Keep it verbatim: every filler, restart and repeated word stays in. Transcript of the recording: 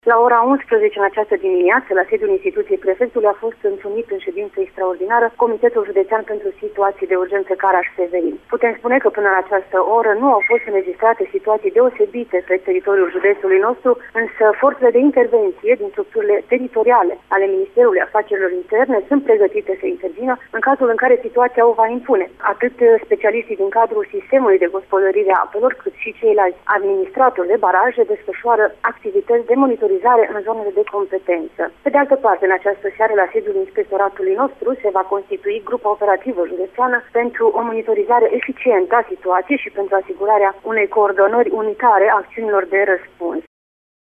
La ora unsprezece în această dimineață, la sediul instituției prefectului, a fost întrunit în ședință extraordinară Comitetul Județean pentru Situații de Urgență Caraș-Severin. Putem spune că până la această oră nu au fost înregistrate situații deosebite pe teritoriul județului nostru, însă forțele de intervenție din structurile teritoriale ale Ministerului Afacerilor Interne sunt pregătite să intervină în cazul în care situația o va impune. Atât specialiștii din cadrul sistemului de gospodărire a apelor, cât și ceilalți administratori de baraje desfășoară activități de monitorizare în zonele de competență. Pe de altă parte, în această seară, la sediul inspectoratului nostru, se va constitui grupa operativă județeană pentru o monitorizare eficientă a situației și pentru asigurarea unei coordonări unitare a acțiunilor de răspuns.